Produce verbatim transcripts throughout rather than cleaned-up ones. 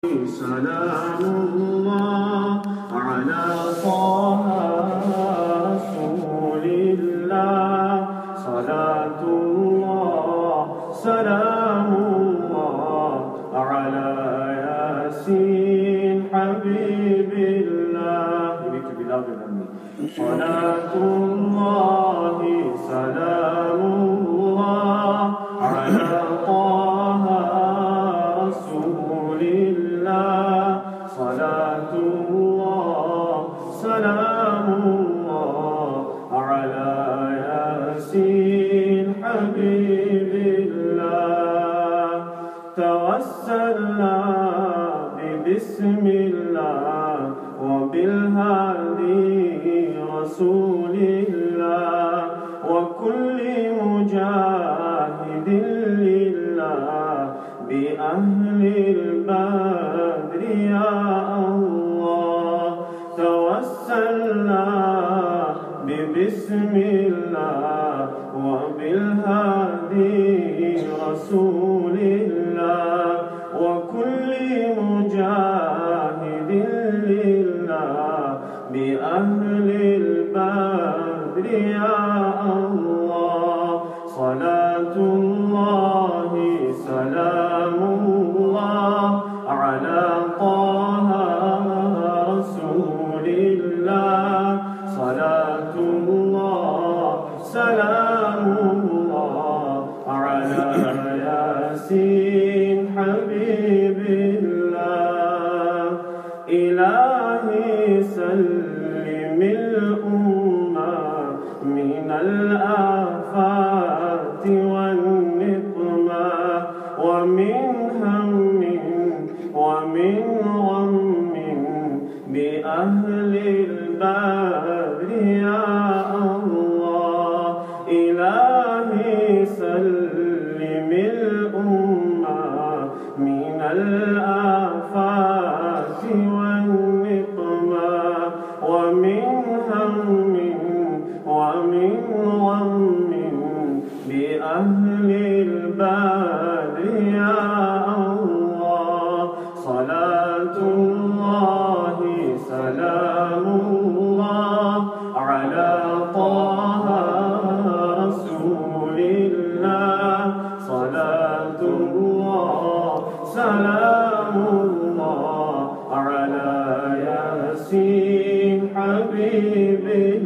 سلام الله على طه رسول الله صلاة الله سلام الله على ياسين حبيب الله صلاة الله سلام الله على طه رسول الله صلاة الله سلام الله على ياسين حبيب الله توسلنا ببسم الله وبالهادي رسول الله وكل مجاهد لله بأهل البدر يا الله توسلنا ببسم الله وبالهادي رسول الله وكل مجاهد لله بأهل البدر يا الله صلاة الله سلام الله على طه رسول الله صلاة الله سلام الله على ياسين حبيب الله إلهي سلم الأمة من الآفات والنقمة ومن هم ومن غم بأهل البدر يا الله إلهي سلم الأمة من الآفات والنقمة ومن هم ومن غم بأهل البدر يا الله صلاة الله سلام الله على طه رسول الله صلاة الله سلام الله على ياسين حبيب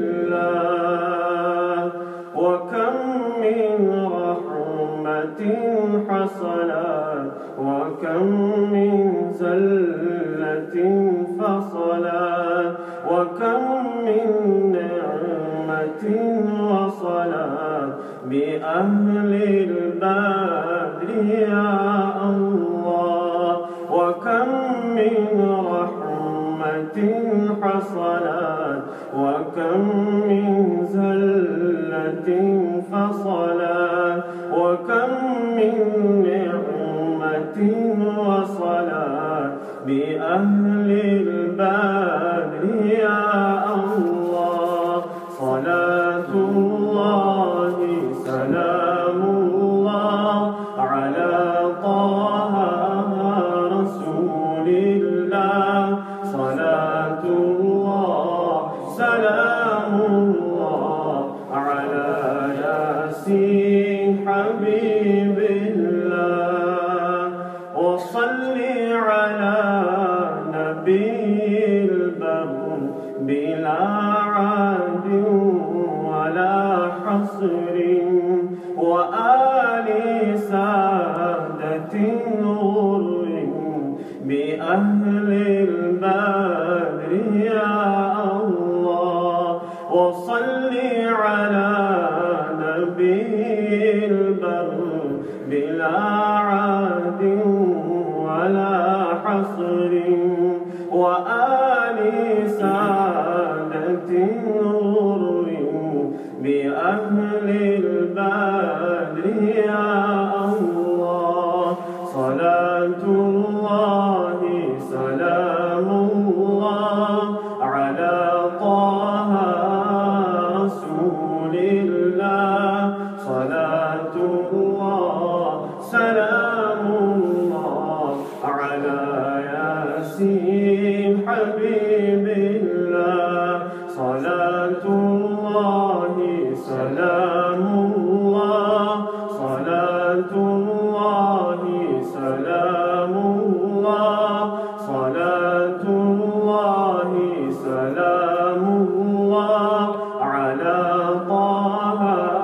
الله وكم من رحمة حصلت وكم من زلة فصلت وكم من نعمة وصلت بأهل البدر يا الله وكم من رحمة حصلت وكم من زلة فصلت وكم من نعمة وصلت بأهل البدر يا الله صلاة الله سلام الله على طه رسول الله صلاة الله سلام الله على ياسين حبيب الله وصل على نبي البر بلا عاد ولا حصر وآل سادة غر بأهل البدر يا الله وصل على نبي البر بلا عاد ولا حصر وآل سادة غر بأهل البدر يا الله صلاة الله سلام الله على طه رسول الله صلاة الله سلام الله على يا ياسين حبيب الله صلاة الله سلام الله صلاة الله سلام الله صلاة الله سلام الله على طه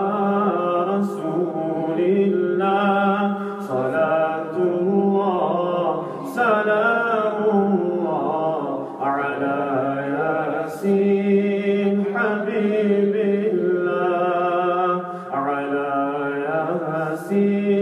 رسول الله صلاة الله سلام الله على ياسين حبيب الله على ياسين